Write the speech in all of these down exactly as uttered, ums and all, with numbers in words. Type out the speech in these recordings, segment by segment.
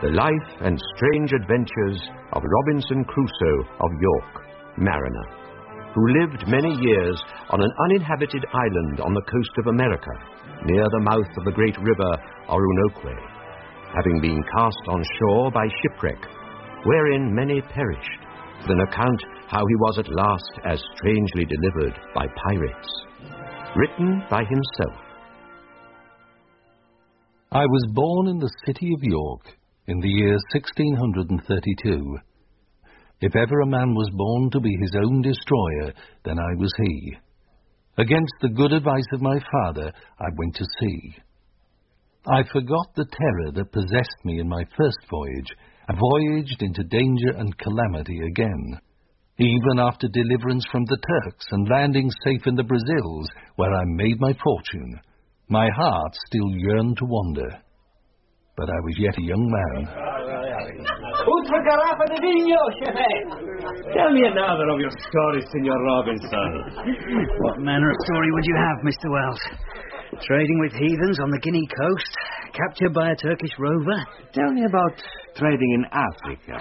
The life and strange adventures of Robinson Crusoe of York, mariner, who lived many years on an uninhabited island on the coast of America, near the mouth of the great river Orinoco, having been cast on shore by shipwreck, wherein many perished, with an account how he was at last as strangely delivered by pirates. Written by himself. I was born in the city of York in the year sixteen thirty-two. If ever a man was born to be his own destroyer, then I was he. Against the good advice of my father, I went to sea. I forgot the terror that possessed me in my first voyage, and voyaged into danger and calamity again. Even after deliverance from the Turks and landing safe in the Brazils, where I made my fortune, my heart still yearned to wander. But I was yet a young man. Ultra garrafa de vino, chefe! Tell me another of your stories, Signor Robinson. What manner of story would you have, Mister Wells? Trading with heathens on the Guinea coast? Captured by a Turkish rover? Tell me about trading in Africa.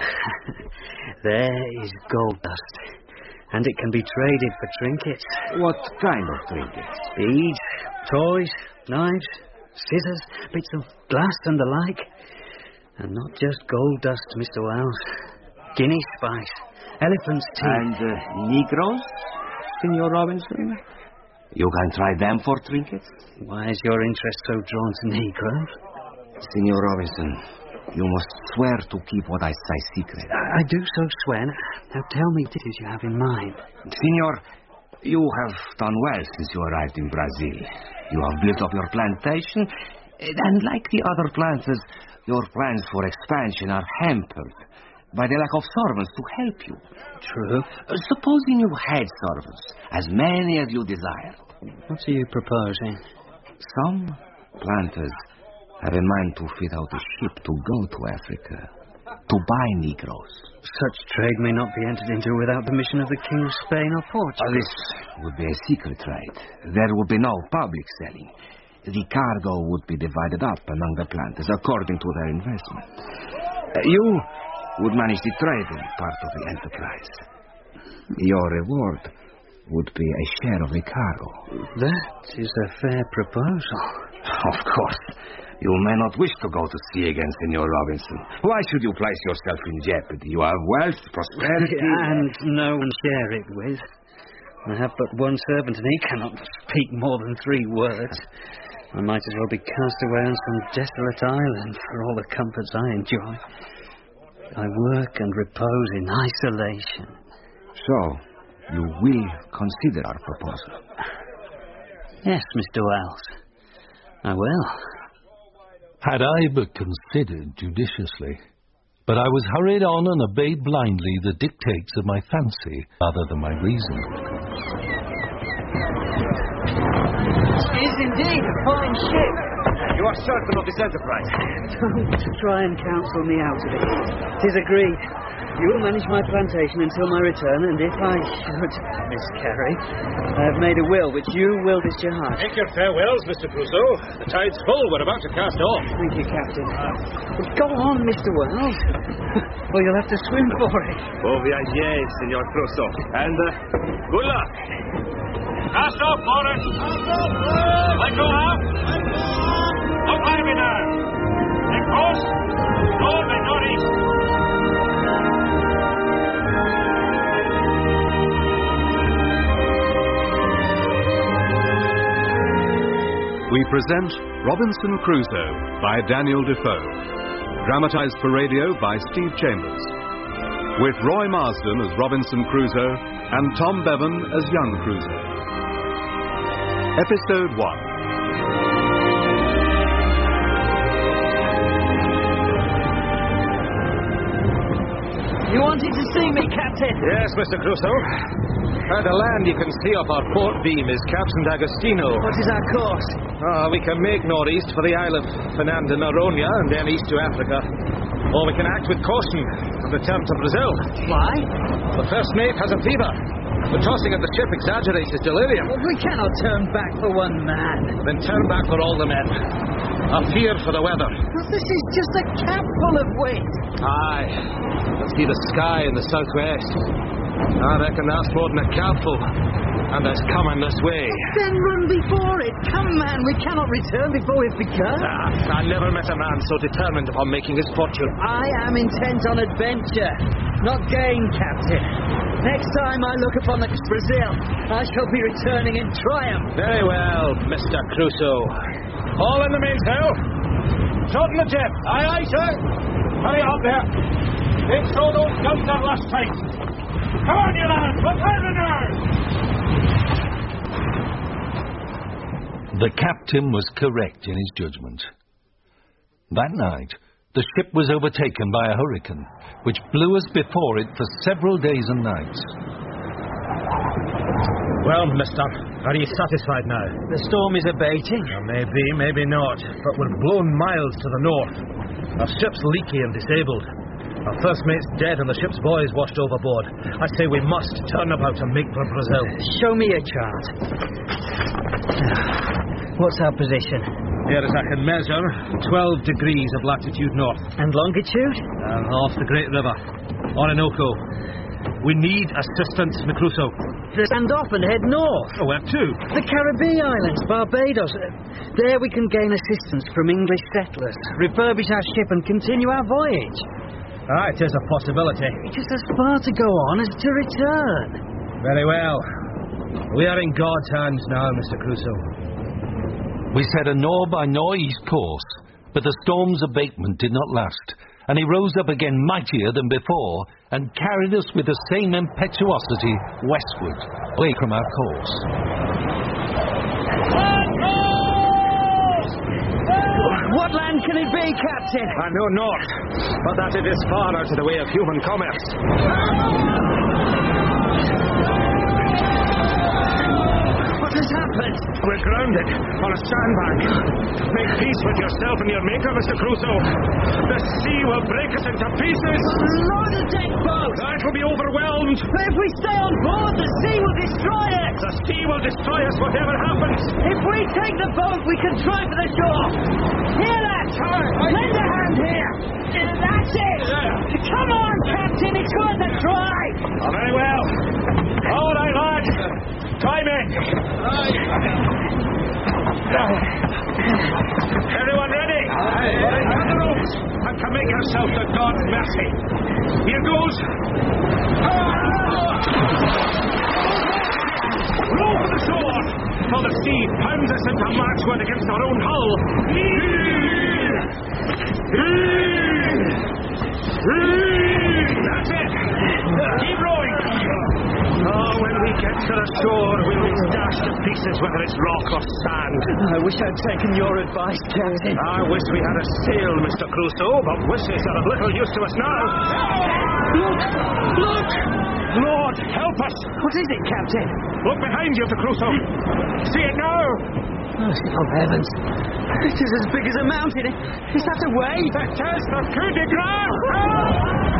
There is gold dust, and it can be traded for trinkets. What kind of trinkets? Beads, toys, knives, scissors, bits of glass and the like. And not just gold dust, Mister Wells. Guinea spice, elephant's teeth. And uh, Negroes, Signor Robinson? You can try them for trinkets? Why is your interest so drawn to Negroes? Signor Robinson, you must swear to keep what I say secret. I, I do so swear. Now tell me what it is you have in mind. Signor, you have done well since you arrived in Brazil. You have built up your plantation, and like the other planters, your plans for expansion are hampered by the lack of servants to help you. True. Uh, supposing you had servants, as many as you desired. What are you proposing? Some planters have in mind to fit out a ship to go to Africa, to buy Negroes. Such trade may not be entered into without permission of the King of Spain or Portugal. Uh, this would be a secret trade. There would be no public selling. The cargo would be divided up among the planters according to their investment. Uh, you would manage the trading part of the enterprise. Your reward would be a share of the cargo. That is a fair proposal. Of course. You may not wish to go to sea again, Signor Robinson. Why should you place yourself in jeopardy? You have wealth, prosperity... And no one share it with. I have but one servant, and he cannot speak more than three words. I might as well be cast away on some desolate island for all the comforts I enjoy. I work and repose in isolation. So, you will consider our proposal? Yes, Mister Wells. I will. Had I but considered judiciously. But I was hurried on and obeyed blindly the dictates of my fancy rather than my reason. It is indeed a fine ship. You are certain of this enterprise? Don't try and counsel me out of it. It is agreed. You will manage my plantation until my return, and if I should miscarry, I have made a will which you will discharge. Take your farewells, Mister Crusoe. The tide's full. We're about to cast off. Thank you, Captain. But go on, Mister Wells, or you'll have to swim for it. Bon voyage, Signor Crusoe. And uh, good luck. Cast off, Boris. Let go out. Up high me now. Take course. North and northeast. We present Robinson Crusoe by Daniel Defoe, dramatized for radio by Steve Chambers, with Roy Marsden as Robinson Crusoe and Tom Bevan as young Crusoe. Episode one. You wanted to see me, Captain? Yes, Mister Crusoe. Further land you can see off our port beam is Cap Saint Agostino. What is our course? Ah, we can make northeast for the Isle of Fernando Noronha and then east to Africa. Or we can act with caution and return to Brazil. Why? The first mate has a fever. The tossing of the ship exaggerates his delirium. Well, we cannot turn back for one man. Then turn back for all the men. I fear for the weather. Well, this is just a capful of wind. Aye. I see the sky in the southwest. I reckon that's more than a capful. And it's coming this way. Then run before it. Come, man, we cannot return before we've begun. Ah, I never met a man so determined upon making his fortune. I am intent on adventure, not gain, Captain. Next time I look upon the Brazil, I shall be returning in triumph. Very well, Mister Crusoe. All in the mainsail. Shorten the jib. Aye, aye, sir. Hurry up there. Make sure those guns are last tight. Come on, you lads. Prepare the nerves. The captain was correct in his judgment. That night, the ship was overtaken by a hurricane, which blew us before it for several days and nights. Well, mister, are you satisfied now? The storm is abating. Well, maybe, maybe not, but we're blown miles to the north. Our ship's leaky and disabled. Our first mate's dead and the ship's boys washed overboard. I say we must turn about and make for Brazil. Show me a chart. What's our position? Here, as I can measure, twelve degrees of latitude north. And longitude? Uh, off the Great River, Orinoco. We need assistance, Crusoe. Stand off and head north. Oh, where to? The Caribbean Islands, Barbados. There we can gain assistance from English settlers, refurbish our ship and continue our voyage. Ah, it is a possibility. It is as far to go on as to return. Very well. We are in God's hands now, Mister Crusoe. We set a nor by nor east course, but the storm's abatement did not last, and he rose up again mightier than before, and carried us with the same impetuosity westward, away from our course. What land can it be, Captain? I know not, but that it is far out of the way of human commerce. What has happened? We're grounded on a sandbank. Make peace with yourself and your maker, Mister Crusoe. The sea will break us into pieces. Load the deck boat! That will be overwhelmed. But if we stay on board, the sea will destroy us. The sea will destroy us whatever happens. If we take the boat, we can try for the shore. Here, lads! Lend a hand here. That's it! Come on, Captain, it's worth a try. Oh, very well. All right, lads. Time in. Everyone ready? Cut the ropes and commit yourself to God's mercy. Here goes. Row for the shore, for the sea pounds us into marchwood against our own hull. That's it. Keep rowing. Oh, when we get to the shore, we'll be dashed to pieces, whether it's rock or sand. I wish I'd taken your advice, Captain. I wish we had a sail, Mister Crusoe, but wishes are of little use to us now. Look! Look! Lord, help us! What is it, Captain? Look behind you, Mister Crusoe. See it now? Oh, heavens. It is as big as a mountain. Is that a wave? It is the coup de grace!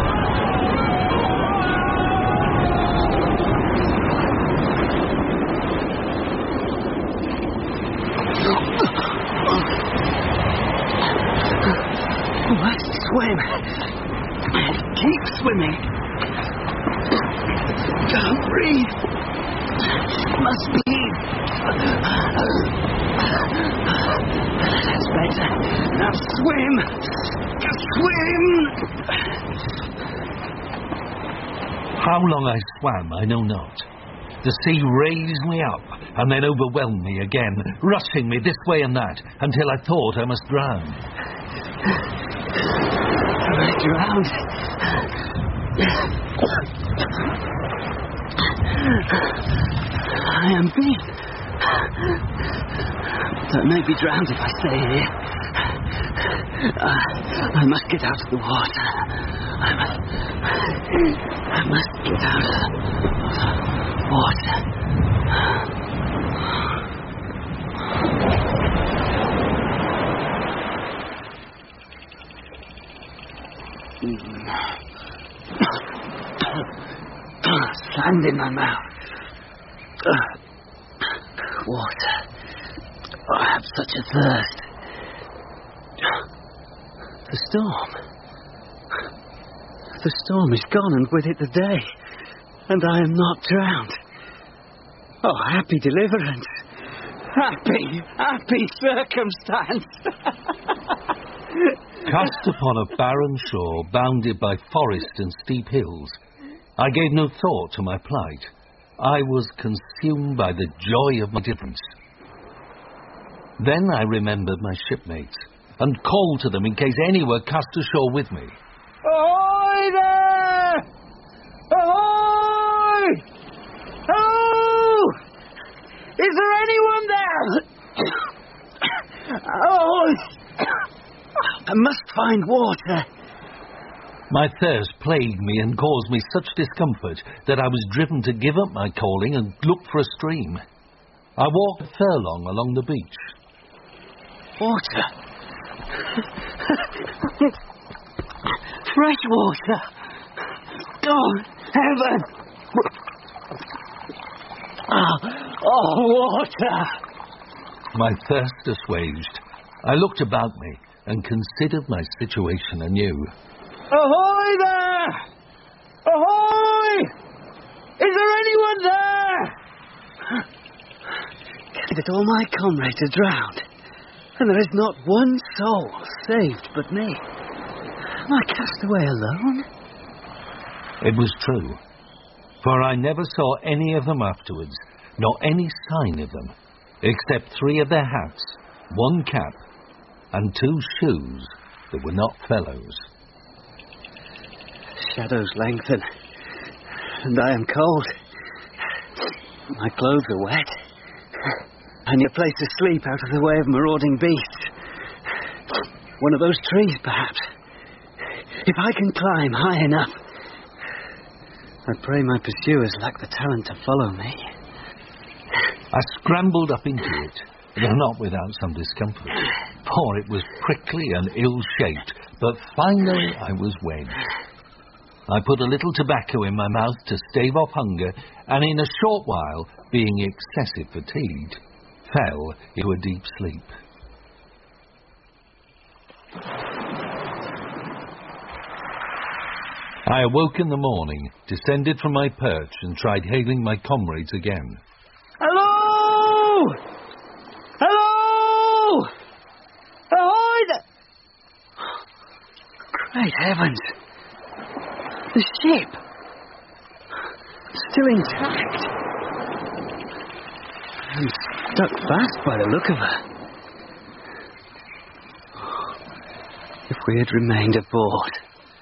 Must swim. Keep swimming. Don't breathe. Must breathe. That's better. Now swim. Swim. How long I swam, I know not. The sea raised me up, and then overwhelmed me again, rushing me this way and that, until I thought I must drown. I drowned. I am beat. I may be drowned if I stay here. Uh, I must get out of the water. I must, I must get out of the water. Sand in my mouth. Water. Oh, I have such a thirst. The storm. The storm is gone, and with it the day. And I am not drowned. Oh, happy deliverance. Happy, happy circumstance. Cast upon a barren shore bounded by forest and steep hills, I gave no thought to my plight. I was consumed by the joy of my deliverance. Then I remembered my shipmates and called to them in case any were cast ashore with me. Ahoy there! Ahoy! Oh! Is there anyone there? Oh! I must find water. My thirst plagued me and caused me such discomfort that I was driven to give up my calling and look for a stream. I walked a furlong along the beach. Water. Fresh water. Oh, heaven. Oh, oh, water. My thirst assuaged, I looked about me and considered my situation anew. Ahoy there! Ahoy! Is there anyone there? That all my comrades are drowned, and there is not one soul saved but me. Am I cast away alone? It was true, for I never saw any of them afterwards, nor any sign of them, except three of their hats, one cap, and two shoes that were not fellows. Shadows lengthen, and I am cold. My clothes are wet. I need a place to sleep out of the way of marauding beasts. One of those trees, perhaps. If I can climb high enough. I pray my pursuers lack the talent to follow me. I scrambled up into it, though not without some discomfort, for it was prickly and ill-shaped, but finally I was wedged. I put a little tobacco in my mouth to stave off hunger, and in a short while, being excessive fatigued, fell into a deep sleep. I awoke in the morning, descended from my perch, and tried hailing my comrades again. Hello! Hello! Ahoy there! Great heavens! The ship! Still intact. I'm stuck fast by the look of her. If we had remained aboard.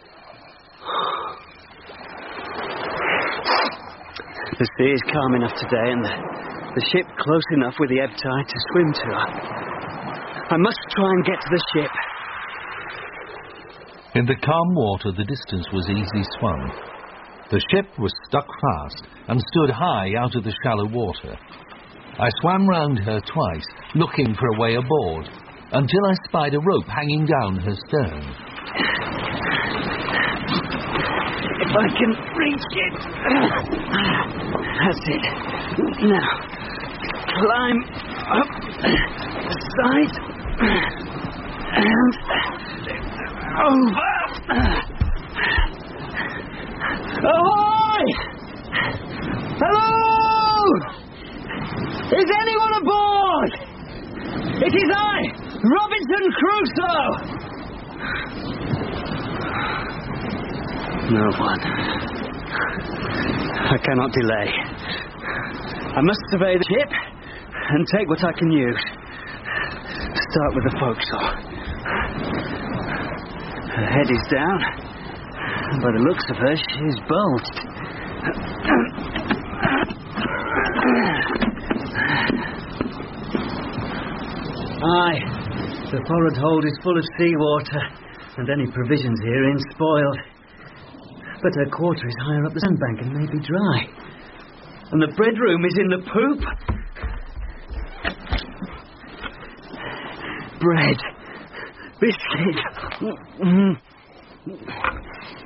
The sea is calm enough today, and the, the ship close enough with the ebb tide to swim to her. I must try and get to the ship. In the calm water, the distance was easily swum. The ship was stuck fast and stood high out of the shallow water. I swam round her twice, looking for a way aboard, until I spied a rope hanging down her stern. If I can reach it. That's it. Now, climb up the side and over. Ahoy! Hello! Is anyone aboard? It is I, Robinson Crusoe! No one. I cannot delay. I must survey the ship and take what I can use. Start with the forecastle. Her head is down, and by the looks of her, she is bulged. Aye, the forward hold is full of seawater, and any provisions herein spoiled. But her quarter is higher up the sandbank and may be dry. And the bread room is in the poop. Bread. Biscuit. Mm.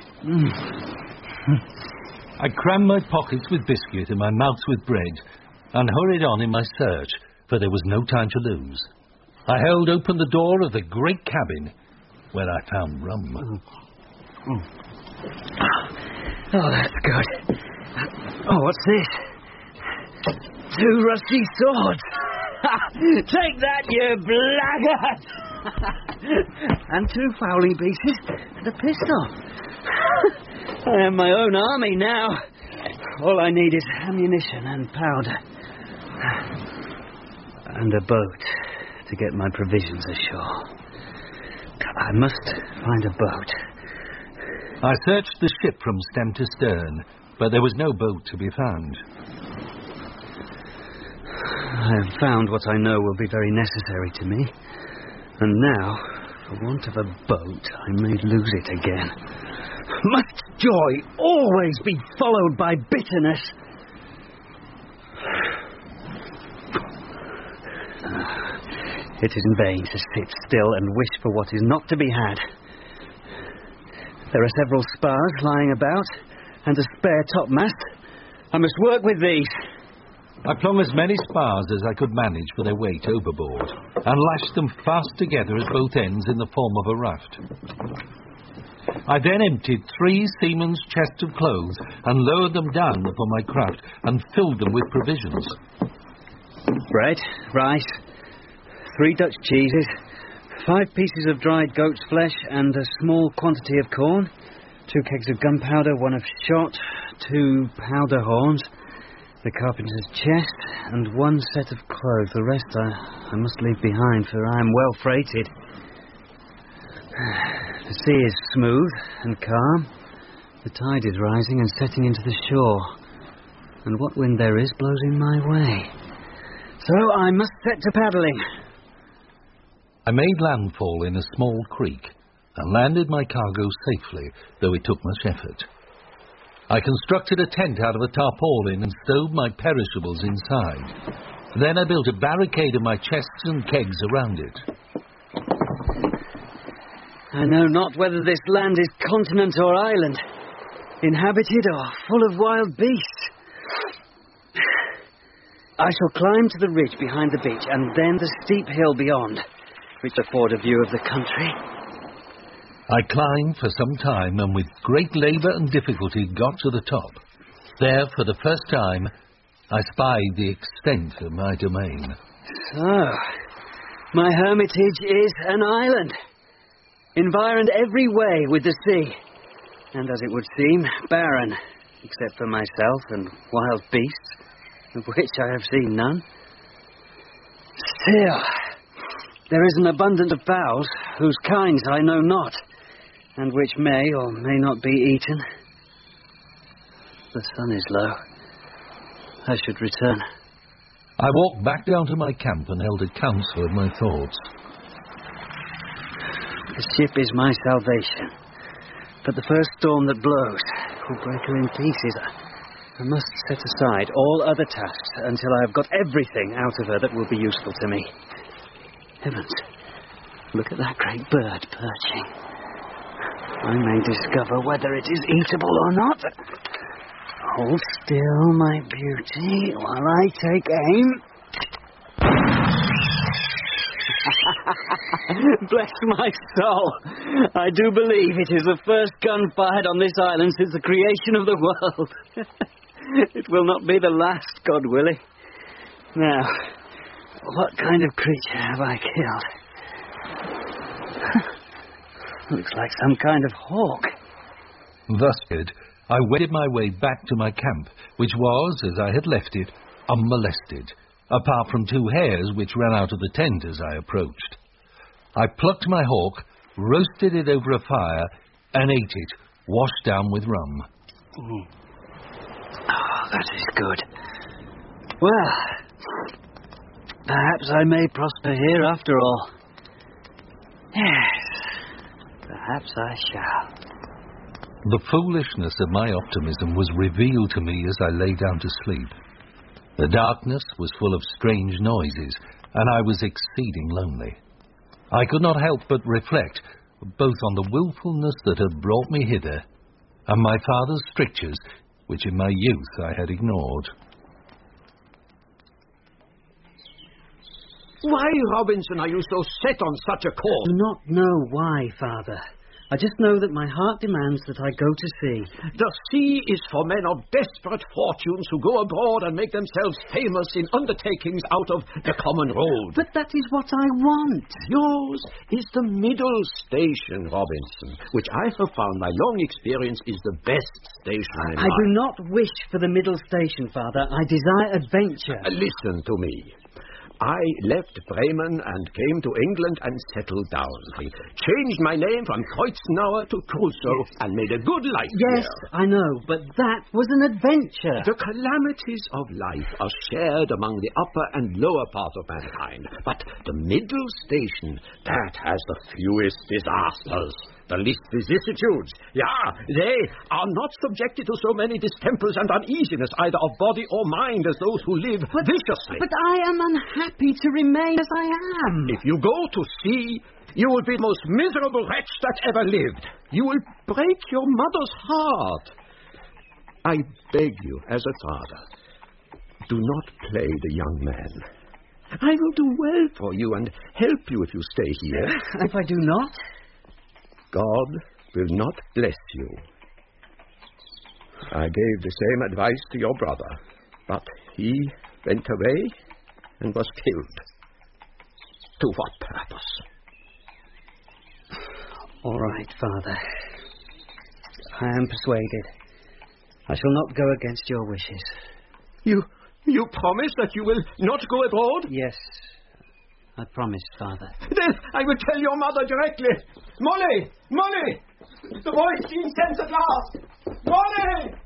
Mm. I crammed my pockets with biscuit and my mouth with bread, and hurried on in my search, for there was no time to lose. I held open the door of the great cabin, where I found rum. Mm. Mm. Oh, that's good. Oh, what's this? Two rusty swords. Take that, you blackguard! And two fowling pieces and a pistol. I have my own army now. All I need is ammunition and powder. And a boat to get my provisions ashore. I must find a boat. I searched the ship from stem to stern, but there was no boat to be found. I have found what I know will be very necessary to me. And now, for want of a boat, I may lose it again. Must joy always be followed by bitterness? It is in vain to sit still and wish for what is not to be had. There are several spars lying about, and a spare topmast. I must work with these. I flung as many spars as I could manage for their weight overboard, and lashed them fast together at both ends in the form of a raft. I then emptied three seamen's chests of clothes and lowered them down upon my craft and filled them with provisions. Bread, rice, three Dutch cheeses, five pieces of dried goat's flesh and a small quantity of corn, two kegs of gunpowder, one of shot, two powder horns, the carpenter's chest, and one set of clothes. The rest I, I must leave behind, for I am well freighted. The sea is smooth and calm. The tide is rising and setting into the shore, and what wind there is blows in my way. So I must set to paddling. I made landfall in a small creek and landed my cargo safely, though it took much effort. I constructed a tent out of a tarpaulin and stowed my perishables inside. Then I built a barricade of my chests and kegs around it. I know not whether this land is continent or island, inhabited or full of wild beasts. I shall climb to the ridge behind the beach and then the steep hill beyond, which afford a view of the country. I climbed for some time and with great labour and difficulty got to the top. There, for the first time, I spied the extent of my domain. So, my hermitage is an island, environed every way with the sea, and as it would seem, barren, except for myself and wild beasts, of which I have seen none. Still, there is an abundance of fowls, whose kinds I know not, and which may or may not be eaten. The sun is low. I should return. I walked back down to my camp and held a council of my thoughts. The ship is my salvation, but the first storm that blows will break her in pieces. I must set aside all other tasks until I have got everything out of her that will be useful to me. Heavens, look at that great bird perching. I may discover whether it is eatable or not. Hold still, my beauty, while I take aim. Bless my soul. I do believe it is the first gun fired on this island since the creation of the world. It will not be the last, God willing. Now, what kind of creature have I killed? Looks like some kind of hawk. Thus did, I wended my way back to my camp, which was, as I had left it, unmolested, apart from two hares which ran out of the tent as I approached. I plucked my hawk, roasted it over a fire, and ate it, washed down with rum. Mm. Oh, that is good. Well, perhaps I may prosper here after all. Yes, perhaps I shall. The foolishness of my optimism was revealed to me as I lay down to sleep. The darkness was full of strange noises, and I was exceeding lonely. I could not help but reflect both on the wilfulness that had brought me hither, and my father's strictures, which in my youth I had ignored. Why, Robinson, are you so set on such a course? I do not know why, Father. I just know that my heart demands that I go to sea. The sea is for men of desperate fortunes who go abroad and make themselves famous in undertakings out of the common road. But that is what I want. Yours is the middle station, Robinson, which I have found by long experience is the best station in I life. do not wish for the middle station, Father. I desire adventure. Uh, listen to me. I left Bremen and came to England and settled down. I changed my name from Kreuznauer to Crusoe and made a good life Yes, here. I know, but that was an adventure. The calamities of life are shared among the upper and lower part of mankind. But the middle station, that has the fewest disasters, the least vicissitudes. Yeah, they are not subjected to so many distempers and uneasiness, either of body or mind, as those who live But- viciously. But I am unhappy to remain as I am. If you go to sea, you will be the most miserable wretch that ever lived. You will break your mother's heart. I beg you, as a father, do not play the young man. I will do well for you and help you if you stay here. If I do not? God will not bless you. I gave the same advice to your brother, but he went away and was killed. To what purpose? All right, Father. I am persuaded. I shall not go against your wishes. You, you promise that you will not go abroad? Yes, I promise, Father. Then I will tell your mother directly. Molly! Molly! The boy's seen sense at last! Molly!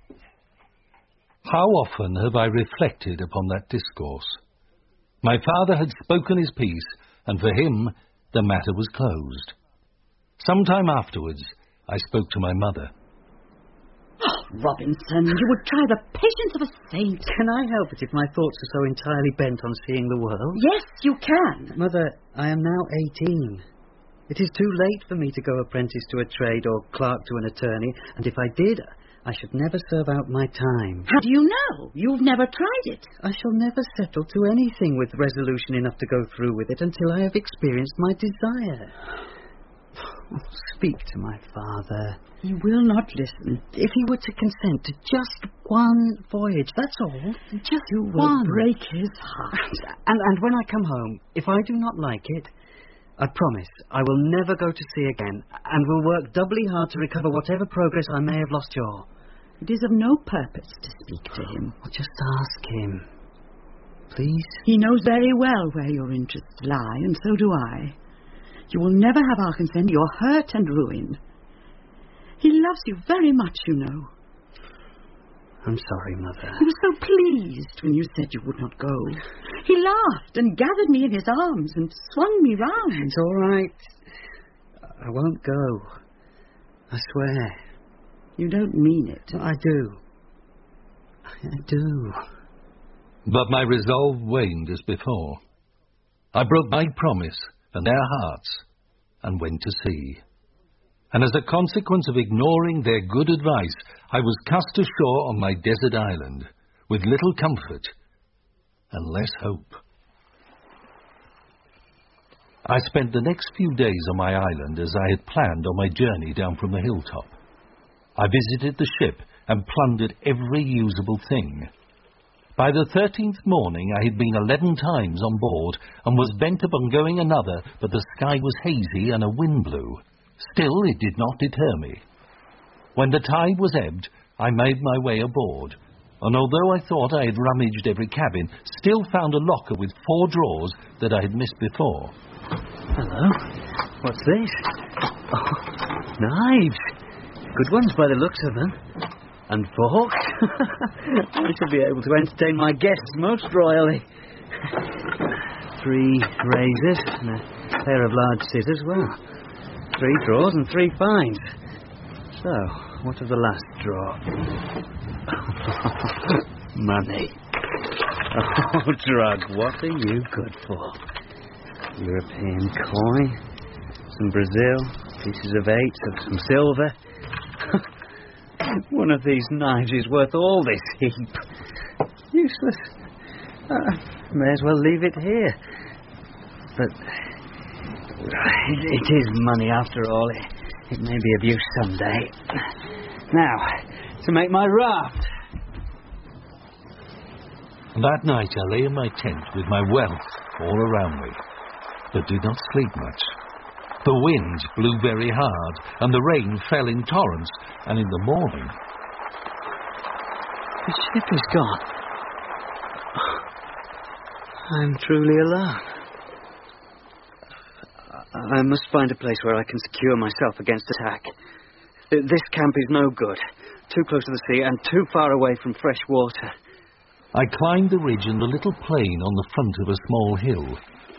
How often have I reflected upon that discourse? My father had spoken his piece, and for him the matter was closed. Some time afterwards, I spoke to my mother. Oh, Robinson, you would try the patience of a saint. Can I help it if my thoughts are so entirely bent on seeing the world? Yes, you can. Mother, I am now eighteen. It is too late for me to go apprentice to a trade or clerk to an attorney, and if I did, I should never serve out my time. How do you know? You've never tried it. I shall never settle to anything with resolution enough to go through with it until I have experienced my desire. Speak to my father. He will not listen. If he were to consent to just one voyage, that's all. Just You will one. break his heart. And, and when I come home, if I do not like it, I promise I will never go to sea again, and will work doubly hard to recover whatever progress I may have lost your. It is of no purpose to speak to him. I'll just ask him. Please? He knows very well where your interests lie, and so do I. You will never have our consent. You're hurt and ruined. He loves you very much, you know. I'm sorry, Mother. He was so pleased when you said you would not go. He laughed and gathered me in his arms and swung me round. It's all right. I won't go. I swear. You don't mean it. I do. I do. But my resolve waned as before. I broke my promise and their hearts and went to sea. And as a consequence of ignoring their good advice, I was cast ashore on my desert island, with little comfort and less hope. I spent the next few days on my island as I had planned on my journey down from the hilltop. I visited the ship and plundered every usable thing. By the thirteenth morning I had been eleven times on board, and was bent upon going another, but the sky was hazy and a wind blew. Still, it did not deter me. When the tide was ebbed, I made my way aboard, and although I thought I had rummaged every cabin, still found a locker with four drawers that I had missed before. Hello. What's this? Oh, knives. Good ones by the looks of them. And forks. I shall be able to entertain my guests most royally. Three razors and a pair of large scissors. Well, three drawers and three finds. So, what of the last drawer? Money. Oh, drug, what are you good for? European coin, some Brazil, pieces of eight, of some silver. One of these knives is worth all this heap. Useless. Uh, may as well leave it here. but it, it is money after all. It, it may be of use someday. Now, to make my raft. That night I lay in my tent with my wealth all around me, but did not sleep much. The wind blew very hard, and the rain fell in torrents, and in the morning... The ship is gone. I'm truly alone. I must find a place where I can secure myself against attack. This camp is no good. Too close to the sea and too far away from fresh water. I climbed the ridge and the little plain on the front of a small hill.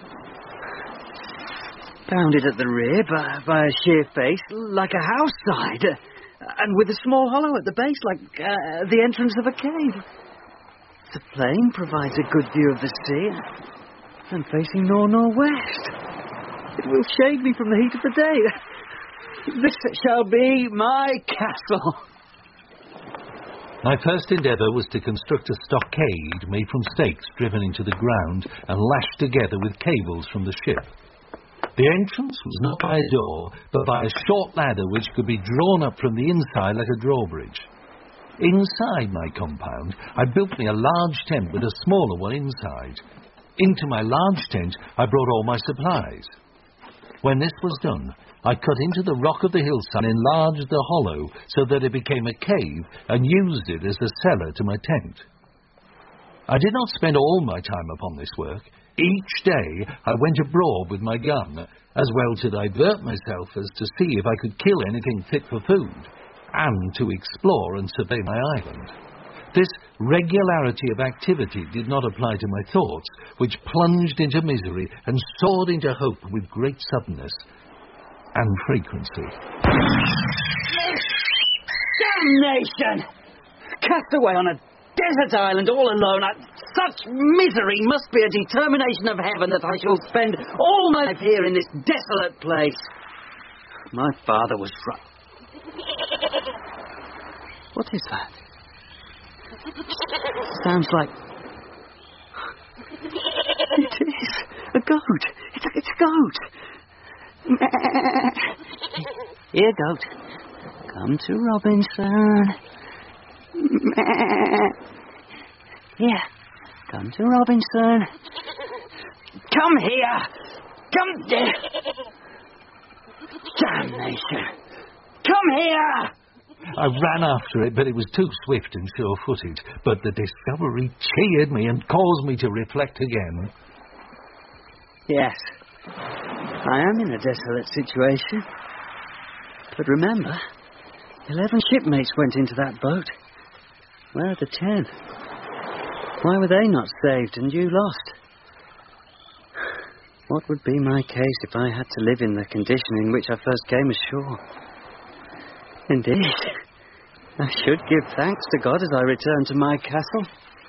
Bounded at the rear by, by a sheer face, like a house side, and with a small hollow at the base, like uh, the entrance of a cave. The plain provides a good view of the sea, and facing nor-nor-west. It will shade me from the heat of the day. This shall be my castle. My first endeavour was to construct a stockade made from stakes driven into the ground and lashed together with cables from the ship. The entrance was not by a door, but by a short ladder which could be drawn up from the inside like a drawbridge. Inside my compound, I built me a large tent with a smaller one inside. Into my large tent, I brought all my supplies. When this was done, I cut into the rock of the hillside and enlarged the hollow so that it became a cave and used it as a cellar to my tent. I did not spend all my time upon this work. Each day I went abroad with my gun, as well to divert myself as to see if I could kill anything fit for food, and to explore and survey my island. This regularity of activity did not apply to my thoughts, which plunged into misery and soared into hope with great suddenness and frequency. Damnation! Cast away on a desert island all alone. I, such misery must be a determination of heaven that I shall spend all my life here in this desolate place. My father was right. What is that? Sounds like... It is a goat. It's a, it's a goat. Here, goat. Come to Robinson. Here. Come to Robinson. Come here. Come there. Damnation. Come here. I ran after it, but it was too swift and sure-footed. But the discovery cheered me and caused me to reflect again. Yes, I am in a desolate situation. But remember, eleven shipmates went into that boat. Where are the ten? Why were they not saved and you lost? What would be my case if I had to live in the condition in which I first came ashore? Indeed, I should give thanks to God as I return to my castle.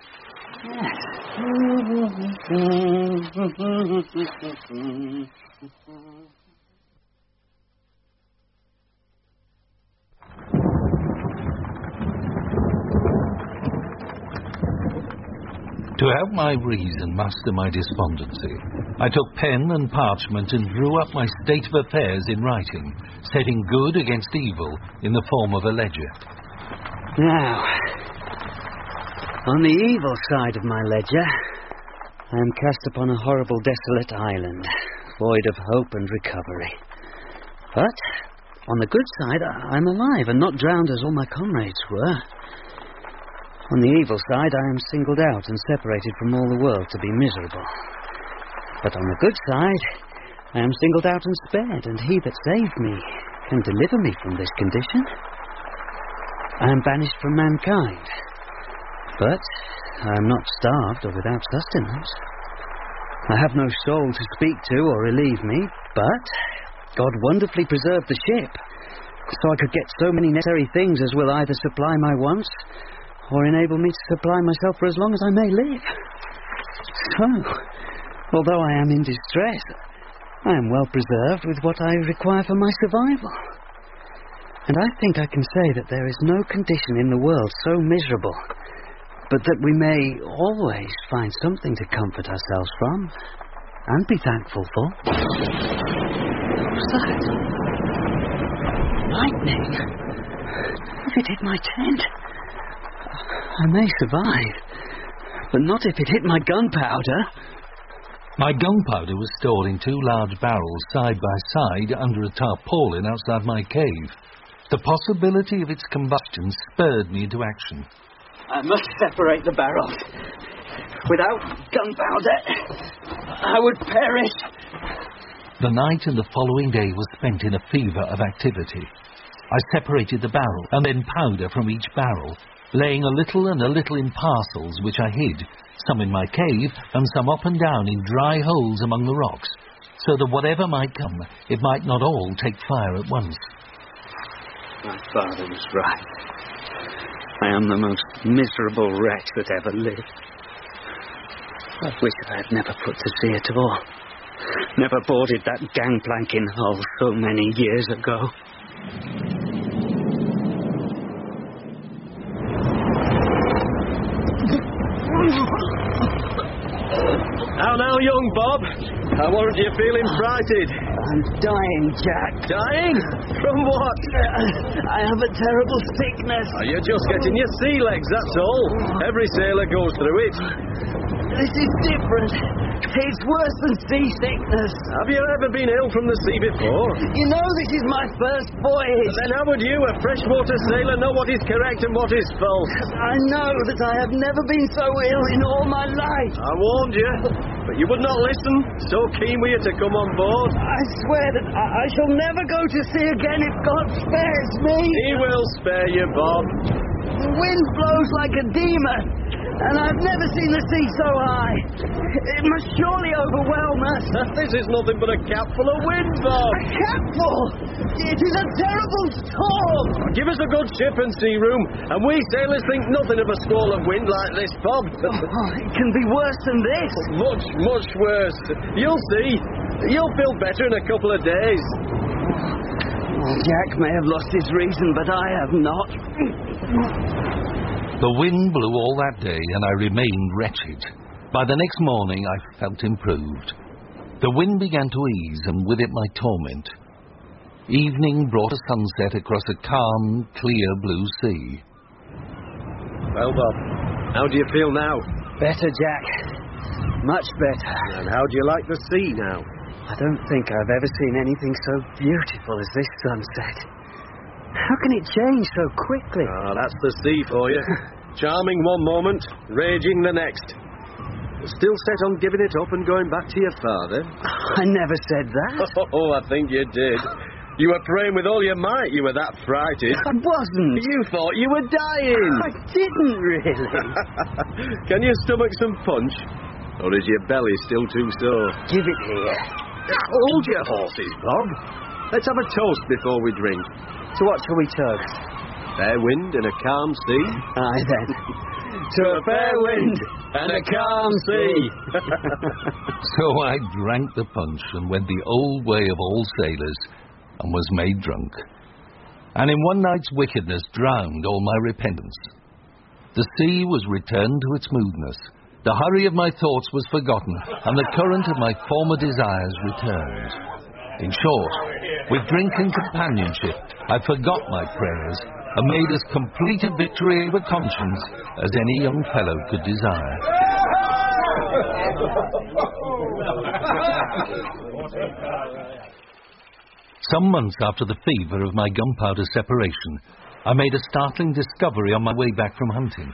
To help my reason master my despondency, I took pen and parchment and drew up my state of affairs in writing, setting good against evil in the form of a ledger. Now, on the evil side of my ledger, I am cast upon a horrible, desolate island, void of hope and recovery. But, on the good side, I'm alive and not drowned as all my comrades were. On the evil side, I am singled out and separated from all the world to be miserable. But on the good side, I am singled out and spared, and he that saved me can deliver me from this condition. I am banished from mankind, but I am not starved or without sustenance. I have no soul to speak to or relieve me, but God wonderfully preserved the ship, so I could get so many necessary things as will either supply my wants or enable me to supply myself for as long as I may live. So, although I am in distress, I am well preserved with what I require for my survival. And I think I can say that there is no condition in the world so miserable, but that we may always find something to comfort ourselves from. and be thankful for. What's that? Lightning. If it hit my tent, I may survive, but not if it hit my gunpowder. My gunpowder was stored in two large barrels side by side under a tarpaulin outside my cave. The possibility of its combustion spurred me into action. I must separate the barrels. Without gunpowder, I would perish. The night and the following day was spent in a fever of activity. I separated the barrel and then powder from each barrel, laying a little and a little in parcels which I hid, some in my cave and some up and down in dry holes among the rocks, so that whatever might come, it might not all take fire at once. My father was right. I am the most miserable wretch that ever lived. I wish I had never put to sea at all. Never boarded that gangplank in Hull so many years ago. How now, young Bob? I warrant you feeling frighted. I'm dying, Jack. Dying? From what? I have a terrible sickness. Oh, you're just getting your sea legs, that's all. Every sailor goes through it. This is different. It's worse than seasickness. Have you ever been ill from the sea before? You know this is my first voyage. Then how would you, a freshwater sailor, know what is correct and what is false? I know that I have never been so ill in all my life. I warned you, but you would not listen. So keen were you to come on board. I swear that I, I shall never go to sea again if God spares me. He will spare you, Bob. The wind blows like a demon, and I've never seen the sea so high. It must surely overwhelm us. This is nothing but a capful of wind, Bob. A capful? It is a terrible storm. Give us a good ship and sea room, and we sailors think nothing of a squall of wind like this, Bob. Oh, it can be worse than this. Much, much worse. You'll see. You'll feel better in a couple of days. Well, Jack may have lost his reason, but I have not. The wind blew all that day, and I remained wretched. By the next morning, I felt improved. The wind began to ease, and with it my torment. Evening brought a sunset across a calm, clear blue sea. Well, Bob, how do you feel now? Better, Jack. Much better. And how do you like the sea now? I don't think I've ever seen anything so beautiful as this sunset. How can it change so quickly? Ah, that's the sea for you. Charming one moment, raging the next. Still set on giving it up and going back to your father? I never said that. Oh, I think you did. You were praying with all your might. You were that frightened. I wasn't. You thought you were dying. I didn't really. Can you stomach some punch? Or is your belly still too sore? Give it here. Hold your horses, Bob. Let's have a toast before we drink. To what shall we toast? Fair wind and a calm sea. Aye, then. To a fair wind and a calm sea. So I drank the punch and went the old way of all sailors and was made drunk. And in one night's wickedness drowned all my repentance. The sea was returned to its smoothness. The hurry of my thoughts was forgotten, and the current of my former desires returned. In short, with drink and companionship, I forgot my prayers and made as complete a victory over conscience as any young fellow could desire. Some months after the fever of my gunpowder separation, I made a startling discovery on my way back from hunting.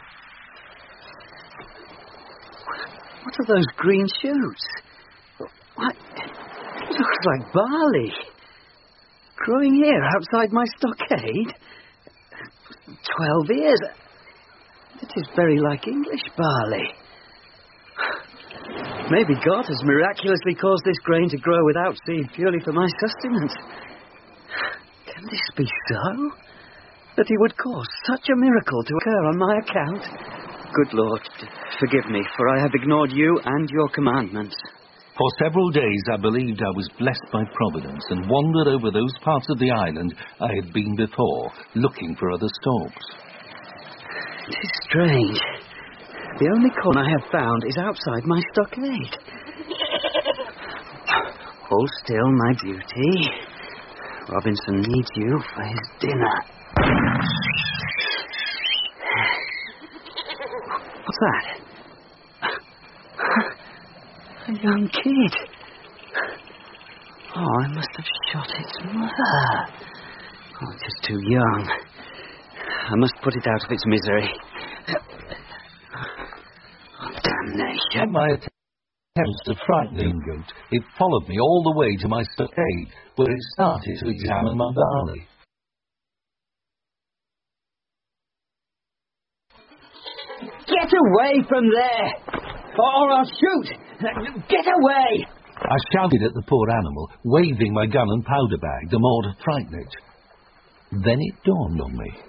What are those green shoots? What? It looks like barley. Growing here outside my stockade? Twelve years. It is very like English barley. Maybe God has miraculously caused this grain to grow without seed purely for my sustenance. Can this be so? That he would cause such a miracle to occur on my account? Good Lord, forgive me, for I have ignored you and your commandments. For several days I believed I was blessed by Providence and wandered over those parts of the island I had been before, looking for other storms. It is strange. The only corn I have found is outside my stockade. Hold still, my beauty. Robinson needs you for his dinner. What's that? A young kid. Oh, I must have shot its mother. Oh, it is too young. I must put it out of its misery. Oh, damnation. At my attempts to frighten the goat, it followed me all the way to my stockade, where it started to examine my barley. Get away from there, or I'll shoot! Get away! I shouted at the poor animal, waving my gun and powder bag, the more to frighten it. Then it dawned on me.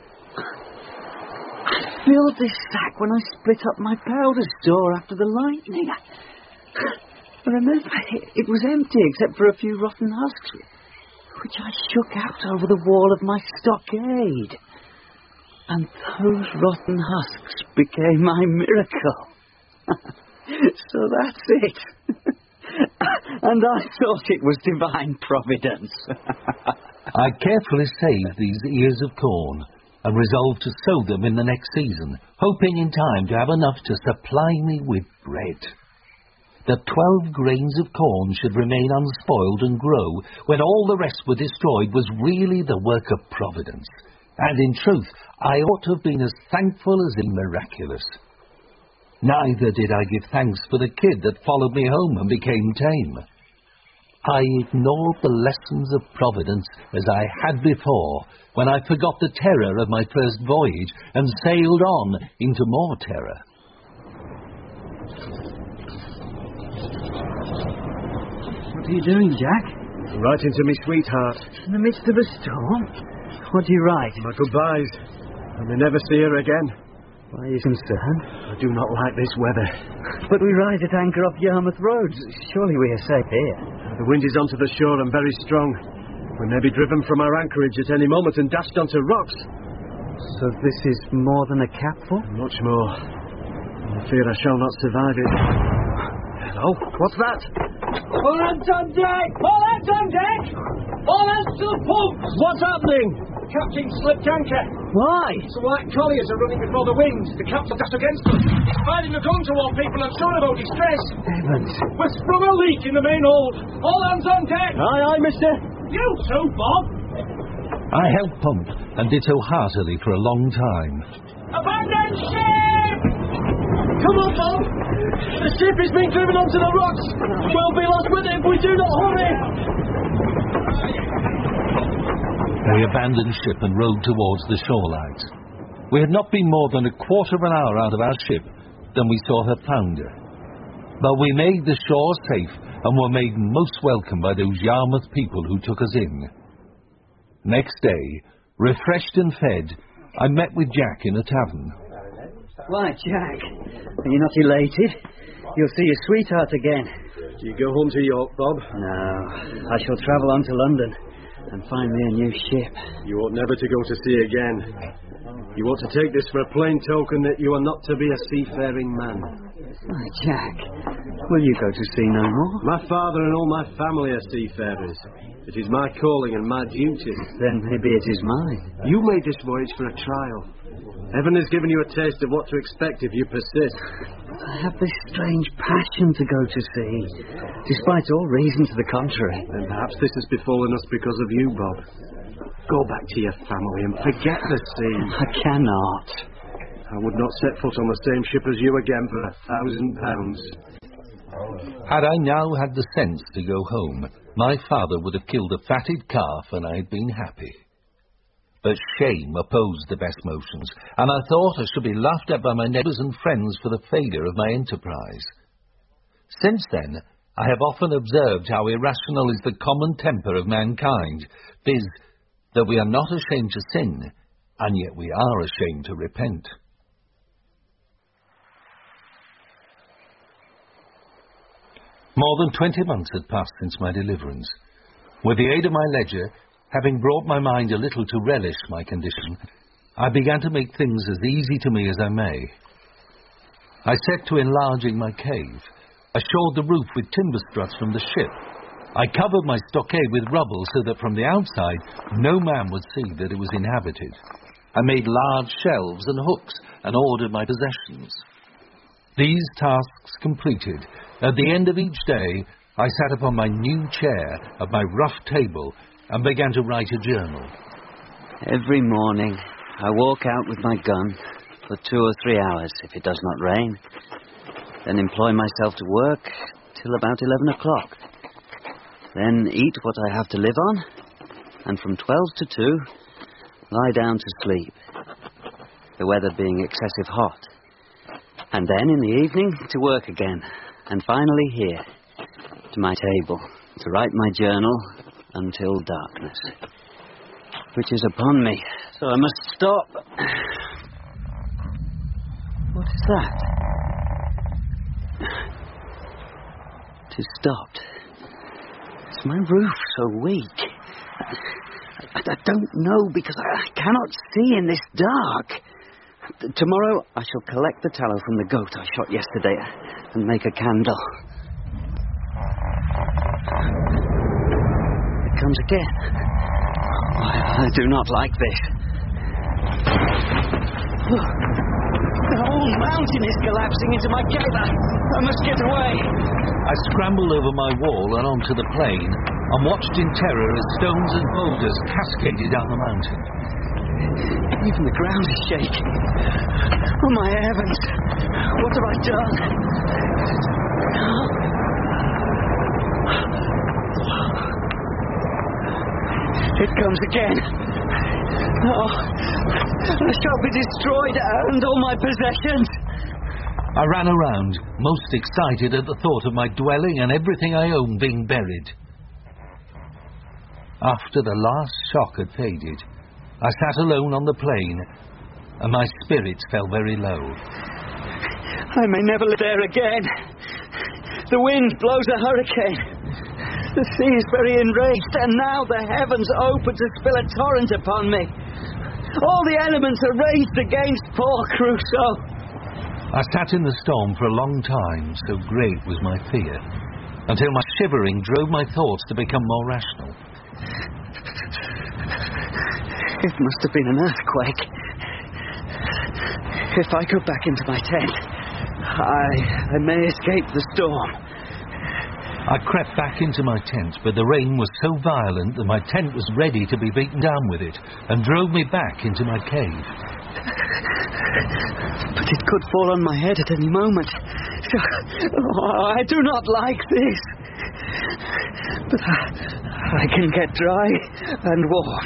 I filled this sack when I split up my powder store after the lightning. I remember it, it was empty except for a few rotten husks, which I shook out over the wall of my stockade. And those rotten husks became my miracle. So that's it. And I thought it was divine providence. I carefully saved these ears of corn and resolved to sow them in the next season, hoping in time to have enough to supply me with bread. That twelve grains of corn should remain unspoiled and grow when all the rest were destroyed was really the work of providence. And in truth, I ought to have been as thankful as in miraculous. Neither did I give thanks for the kid that followed me home and became tame. I ignored the lessons of providence as I had before, when I forgot the terror of my first voyage and sailed on into more terror. What are you doing, Jack? Writing to me sweetheart. In the midst of a storm? What do you write? My goodbyes. I may never see her again. Why are you concerned? I do not like this weather. But we ride at anchor off Yarmouth Road. Surely we are safe here. The wind is onto the shore and very strong. We may be driven from our anchorage at any moment and dashed onto rocks. So this is more than a capful? Much more. I fear I shall not survive it. Hello? What's that? All hands on deck! All hands on deck! All hands to the pumps! What's happening? Captain slipped anchor. Why? Some white colliers are running before the wind. The captain dashed against them. He's firing a gun to warn people and showing about distress. Heavens. We've sprung a leak in the main hold. All hands on deck! Aye, aye, mister. You too, Bob. I helped pump and did so heartily for a long time. Abandon ship! Come on, Bob. The ship is being driven onto the rocks. We'll be lost with it if we do not hurry. We abandoned ship and rowed towards the shorelights. We had not been more than a quarter of an hour out of our ship than we saw her founder. But we made the shore safe and were made most welcome by those Yarmouth people who took us in. Next day, refreshed and fed, I met with Jack in a tavern. Why, Jack, are you not elated? You'll see your sweetheart again. Do you go home to York, Bob? No, I shall travel on to London and find me a new ship. You ought never to go to sea again. You ought to take this for a plain token that you are not to be a seafaring man. Why, Jack, will you go to sea no more? My father and all my family are seafarers. It is my calling and my duty. Then maybe it is mine. You made this voyage for a trial. Heaven has given you a taste of what to expect if you persist. I have this strange passion to go to sea, despite all reason to the contrary. And perhaps this has befallen us because of you, Bob. Go back to your family and forget the sea. I cannot. I would not set foot on the same ship as you again for a thousand pounds. Had I now had the sense to go home, my father would have killed a fatted calf and I had been happy. But shame opposed the best motions, and I thought I should be laughed at by my neighbours and friends for the failure of my enterprise. Since then, I have often observed how irrational is the common temper of mankind, viz., that we are not ashamed to sin, and yet we are ashamed to repent. More than twenty months had passed since my deliverance. With the aid of my ledger, having brought my mind a little to relish my condition, I began to make things as easy to me as I may. I set to enlarging my cave. I shored the roof with timber struts from the ship, I covered my stockade with rubble so that from the outside no man would see that it was inhabited. I made large shelves and hooks and ordered my possessions. These tasks completed, at the end of each day, I sat upon my new chair at my rough table and began to write a journal. Every morning, I walk out with my gun for two or three hours if it does not rain, then employ myself to work till about eleven o'clock. Then eat what I have to live on, and from twelve to two, lie down to sleep, the weather being excessive hot. And then in the evening, to work again, and finally here, to my table, to write my journal until darkness, which is upon me, so I must stop. What is that? It is stopped. Is my roof so weak? I, I don't know, because I, I cannot see in this dark. T- tomorrow I shall collect the tallow from the goat I shot yesterday and make a candle. It comes again. I, I do not like this. The whole mountain is collapsing into my cave. I, I must get away. I scrambled over my wall and onto the plain and watched in terror as stones and boulders cascaded down the mountain. Even the ground is shaking. Oh, my heavens! What have I done? It comes again. Oh, I shall be destroyed and all my possessions. I ran around, most excited at the thought of my dwelling and everything I owned being buried. After the last shock had faded, I sat alone on the plain, and my spirits fell very low. I may never live there again. The wind blows a hurricane. The sea is very enraged, and now the heavens open to spill a torrent upon me. All the elements are raised against poor Crusoe. I sat in the storm for a long time, so great was my fear, until my shivering drove my thoughts to become more rational. It must have been an earthquake. If I go back into my tent, I, I may escape the storm. I crept back into my tent, but the rain was so violent that my tent was ready to be beaten down with it, and drove me back into my cave. But it could fall on my head at any moment. Oh, I do not like this. But I, I can get dry and warm.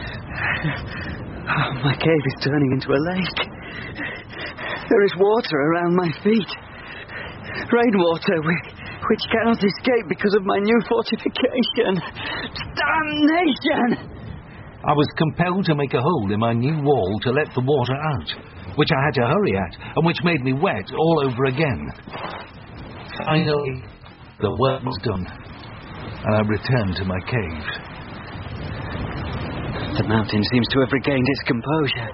Oh, my cave is turning into a lake. There is water around my feet. Rainwater, which cannot escape because of my new fortification. Damnation! I was compelled to make a hole in my new wall to let the water out, which I had to hurry at, and which made me wet all over again. Finally, the work was done, and I returned to my cave. The mountain seems to have regained its composure.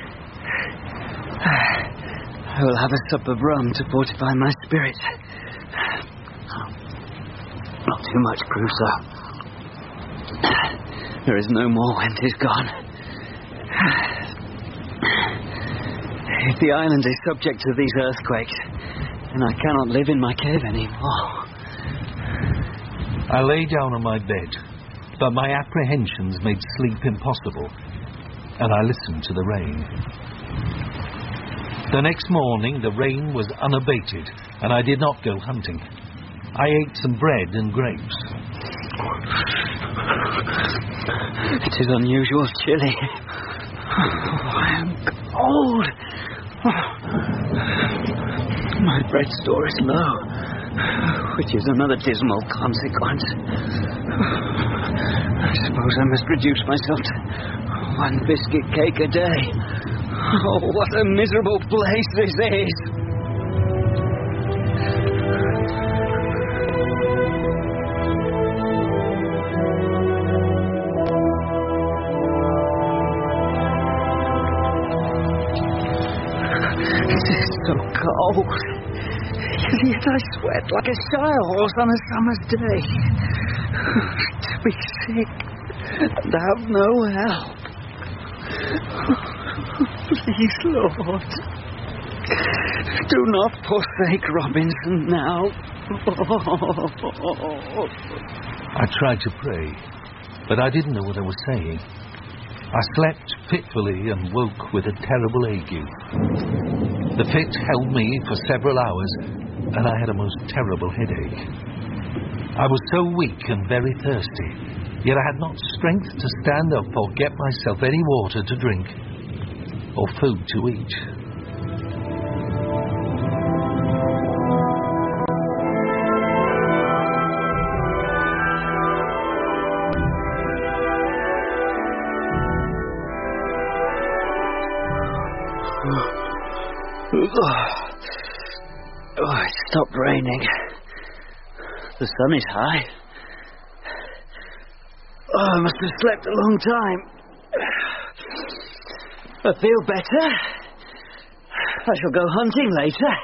I will have a sup of rum to fortify my spirits. Not too much, Crusoe. There is no more when 'tis gone. If the island is subject to these earthquakes, then I cannot live in my cave anymore. I lay down on my bed, but my apprehensions made sleep impossible, and I listened to the rain. The next morning the rain was unabated, and I did not go hunting. I ate some bread and grapes. It is unusual chilly. Oh, I am cold. My bread store is low, which is another dismal consequence. I suppose I must reduce myself to one biscuit cake a day. Oh, what a miserable place this is! So cold. Yet I sweat like a sire horse on a summer's day. To be sick and have no help. Please, Lord, do not forsake Robinson now. I tried to pray, but I didn't know what I was saying. I slept fitfully and woke with a terrible ague. The fit held me for several hours, and I had a most terrible headache. I was so weak and very thirsty, yet I had not strength to stand up or get myself any water to drink or food to eat. Oh, it stopped raining. The sun is high. Oh, I must have slept a long time. I feel better. I shall go hunting later.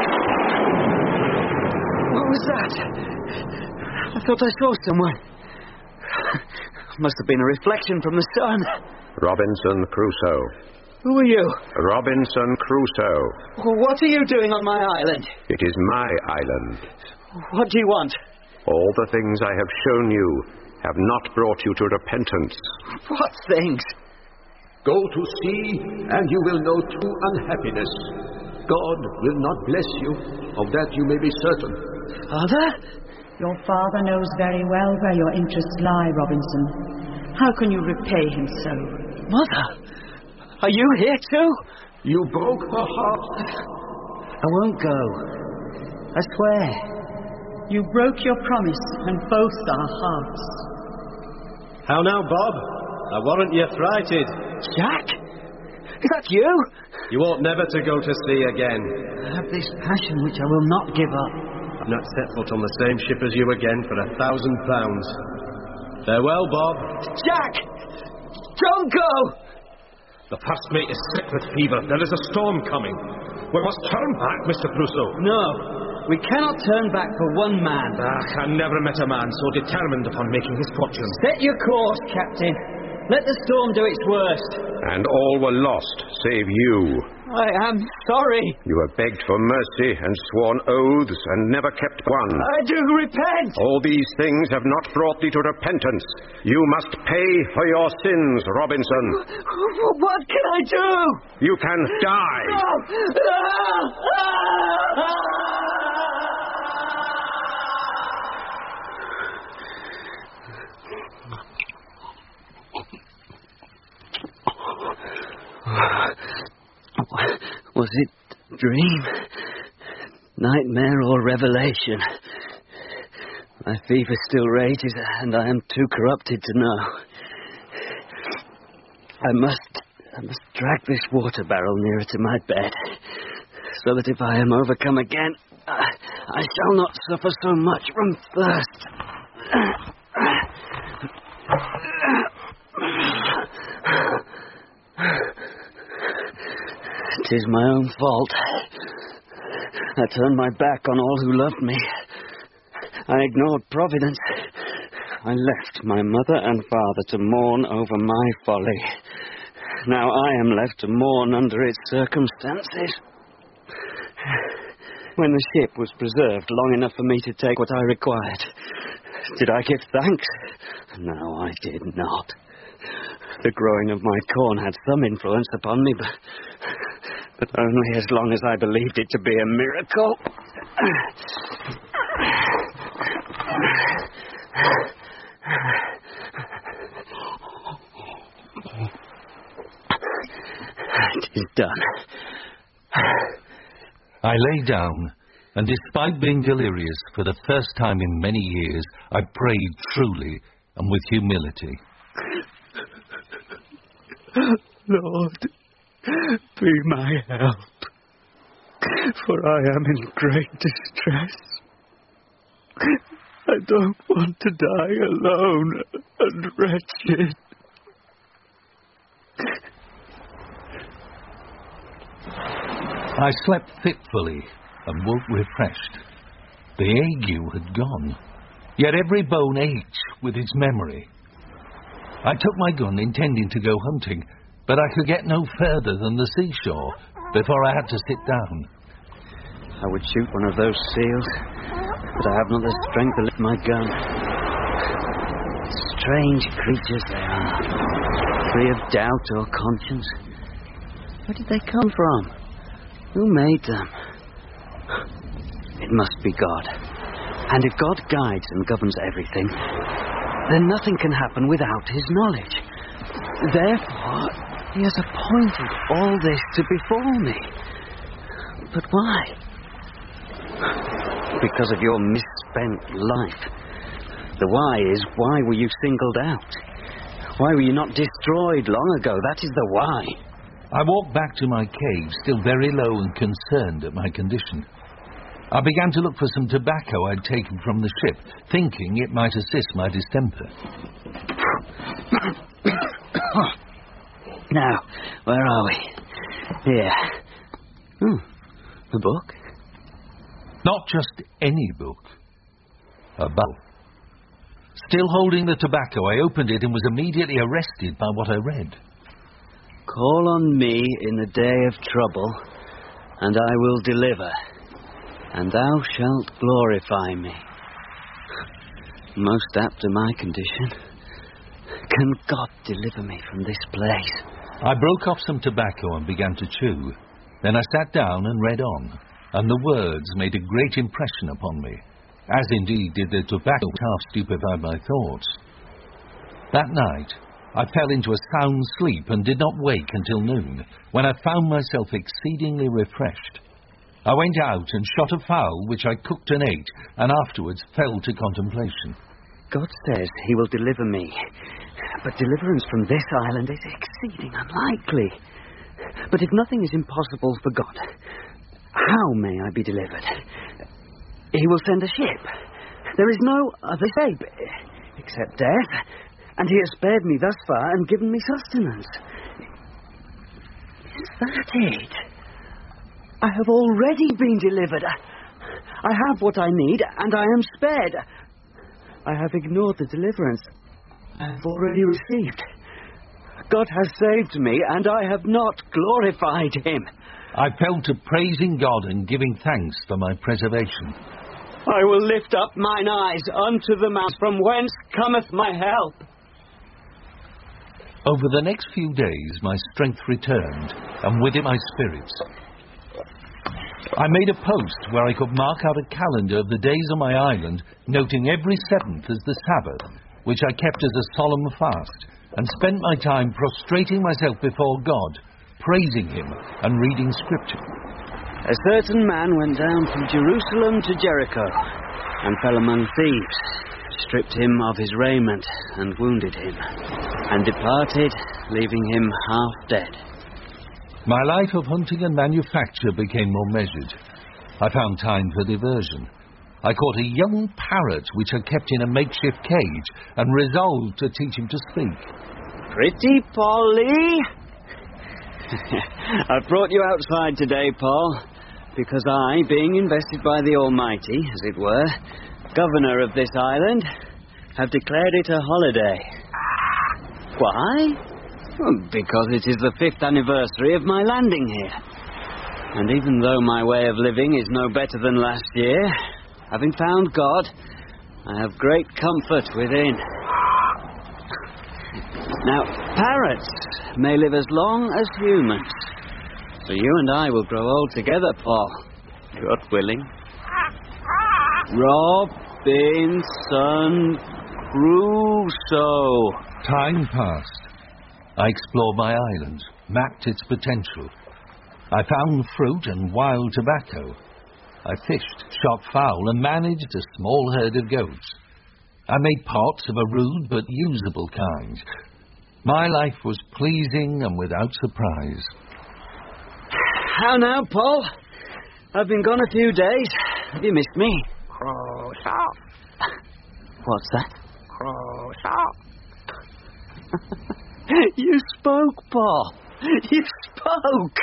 What was that? I thought I saw someone. Must have been a reflection from the sun. Robinson Crusoe. Who are you? Robinson Crusoe. What are you doing on my island? It is my island. What do you want? All the things I have shown you have not brought you to repentance. What things? Go to sea, and you will know true unhappiness. God will not bless you. Of that you may be certain. Father? Your father knows very well where your interests lie, Robinson. How can you repay him so? Mother? Are you here too? You broke her heart. I won't go. I swear. You broke your promise, and both our hearts. How now, Bob? I warrant you're frighted. Jack? Is that you? You ought never to go to sea again. I have this passion which I will not give up. I've not set foot on the same ship as you again for a thousand pounds. Farewell, Bob. Jack! Don't go! The first mate is sick with fever. There is a storm coming. We must turn back, Mister Crusoe. No, we cannot turn back for one man. Ah, I never met a man so determined upon making his fortune. Set your course, Captain. Let the storm do its worst. And all were lost, save you. I am sorry. You have begged for mercy and sworn oaths and never kept one. I do repent. All these things have not brought thee to repentance. You must pay for your sins, Robinson. What can I do? You can die. Was it dream, nightmare, or revelation? My fever still rages, and I am too corrupted to know. I must, I must drag this water barrel nearer to my bed, so that if I am overcome again, I, I shall not suffer so much from thirst. It is my own fault. I turned my back on all who loved me. I ignored Providence. I left my mother and father to mourn over my folly. Now I am left to mourn under its circumstances. When the ship was preserved long enough for me to take what I required, did I give thanks? No, I did not. The growing of my corn had some influence upon me, but, but only as long as I believed it to be a miracle. It is done. I lay down, and despite being delirious for the first time in many years, I prayed truly and with humility. Lord, be my help, for I am in great distress. I don't want to die alone and wretched. I slept fitfully and woke refreshed. The ague had gone, yet every bone ached with its memory. I took my gun, intending to go hunting, but I could get no further than the seashore before I had to sit down. I would shoot one of those seals, but I have not the strength to lift my gun. Strange creatures they are, free of doubt or conscience. Where did they come from? Who made them? It must be God. And if God guides and governs everything, then nothing can happen without his knowledge. Therefore, he has appointed all this to befall me. But why? Because of your misspent life. The why is, why were you singled out? Why were you not destroyed long ago? That is the why. I walked back to my cave, still very low and concerned at my condition. I began to look for some tobacco I'd taken from the ship, thinking it might assist my distemper. Now, where are we? Here. Hmm, a book? Not just any book. A Bible. Still holding the tobacco, I opened it and was immediately arrested by what I read. Call on me in the day of trouble, and I will deliver, and thou shalt glorify me. Most apt to my condition. Can God deliver me from this place? I broke off some tobacco and began to chew. Then I sat down and read on, and the words made a great impression upon me, as indeed did the tobacco, which half stupefied my thoughts. That night, I fell into a sound sleep and did not wake until noon, when I found myself exceedingly refreshed. I went out and shot a fowl, which I cooked and ate, and afterwards fell to contemplation. God says he will deliver me, but deliverance from this island is exceeding unlikely. But if nothing is impossible for God, how may I be delivered? He will send a ship. There is no other escape, except death, and he has spared me thus far and given me sustenance. Is that it? I have already been delivered. I have what I need, and I am spared. I have ignored the deliverance I have already received. God has saved me, and I have not glorified him. I fell to praising God and giving thanks for my preservation. I will lift up mine eyes unto the mountains, from whence cometh my help. Over the next few days, my strength returned, and with it my spirits. I made a post where I could mark out a calendar of the days on my island, noting every seventh as the Sabbath, which I kept as a solemn fast, and spent my time prostrating myself before God, praising him and reading Scripture. A certain man went down from Jerusalem to Jericho, and fell among thieves, stripped him of his raiment, and wounded him, and departed, leaving him half dead. My life of hunting and manufacture became more measured. I found time for diversion. I caught a young parrot which I kept in a makeshift cage, and resolved to teach him to speak. Pretty Polly! I've brought you outside today, Paul, because I, being invested by the Almighty, as it were, governor of this island, have declared it a holiday. Why? Well, because it is the fifth anniversary of my landing here. And even though my way of living is no better than last year, having found God, I have great comfort within. Now, parrots may live as long as humans, so you and I will grow old together, Paul, God willing. Robinson Crusoe. Time passed. I explored my island, mapped its potential. I found fruit and wild tobacco. I fished, shot fowl, and managed a small herd of goats. I made pots of a rude but usable kind. My life was pleasing and without surprise. How now, Paul? I've been gone a few days. Have you missed me? Crusoe. What's that? Crusoe. You spoke, Paul. You spoke.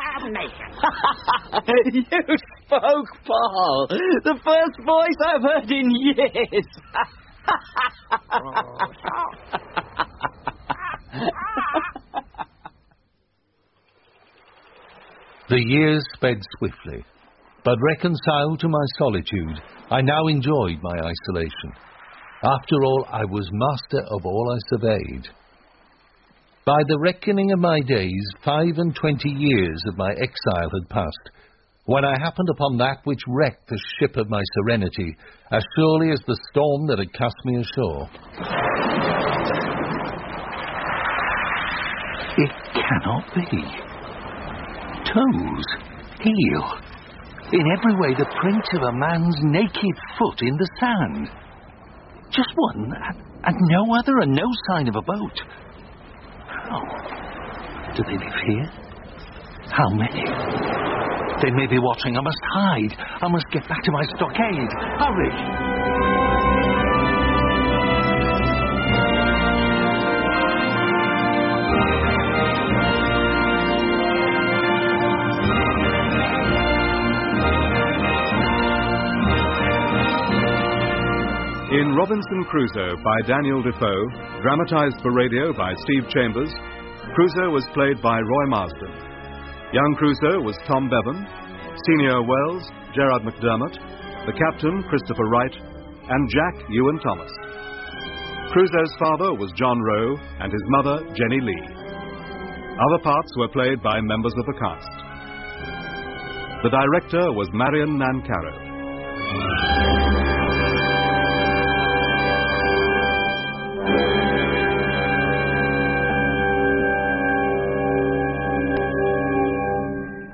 You spoke, Paul. The first voice I've heard in years. The years sped swiftly, but reconciled to my solitude, I now enjoyed my isolation. After all, I was master of all I surveyed. By the reckoning of my days, five and twenty years of my exile had passed, when I happened upon that which wrecked the ship of my serenity, as surely as the storm that had cast me ashore. It cannot be. Toes, heel, in every way the print of a man's naked foot in the sand. Just one, and no other, and no sign of a boat. How? Do they live here? How many? They may be watching. I must hide. I must get back to my stockade. Hurry! In Robinson Crusoe by Daniel Defoe, dramatized for radio by Steve Chambers, Crusoe was played by Roy Marsden. Young Crusoe was Tom Bevan, Senior Wells, Gerard McDermott, the Captain, Christopher Wright, and Jack Ewan Thomas. Crusoe's father was John Rowe, and his mother, Jenny Lee. Other parts were played by members of the cast. The director was Marion Nancarrow.